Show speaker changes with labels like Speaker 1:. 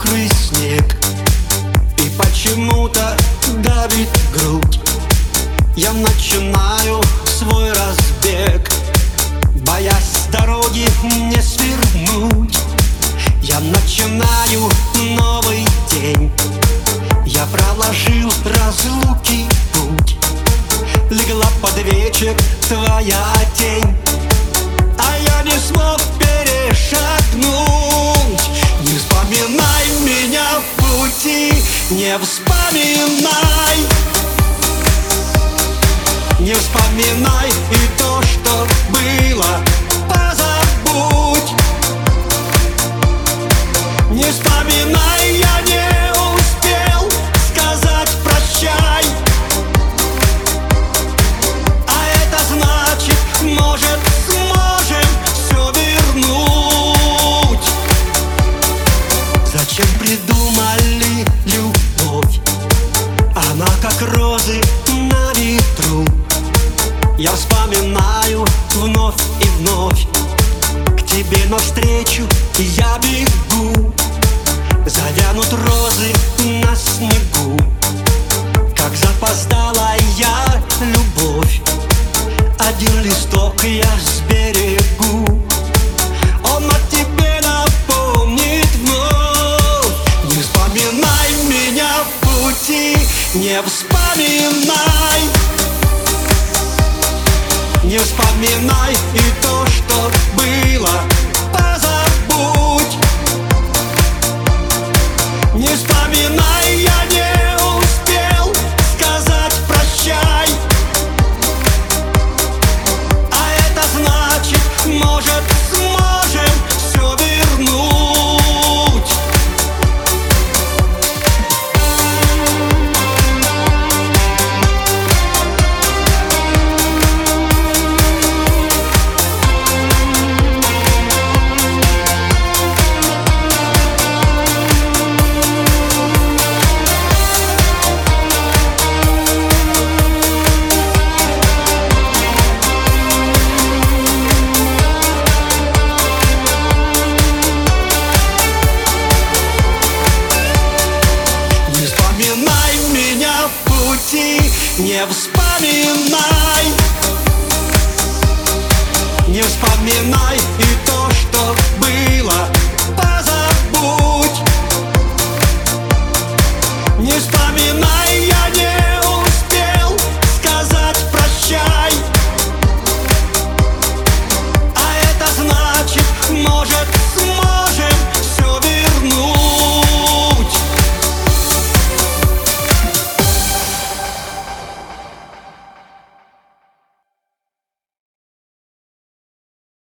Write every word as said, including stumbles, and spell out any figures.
Speaker 1: мокрый снег, и почему-то давит грудь. Я начинаю свой разбег, боясь с дороги не свернуть. Я начинаю новый день, я проложил разлуки путь. Легла под вечер твоя тень, а я не смог перешагнуть. Не вспоминай меня в пути, не вспоминай. Не вспоминай и то, что было, позабудь. Не вспоминай, я не успел сказать прощай. А это значит, может, сможем все вернуть. Зачем придумали любовь? Она как розы на ветру. Я вспоминаю вновь и вновь, к тебе навстречу я бегу. Завянут розы на снегу, как запоздалая любовь. Один листок я сберегу, он о тебе напомнит вновь. Не вспоминай меня в пути, не вспоминай. Не вспоминай и то, что было, позабудь. Не вспоминай, я не успел сказать прощай. А это значит, может, сможем все вернуть. Не вспоминай, не вспоминай и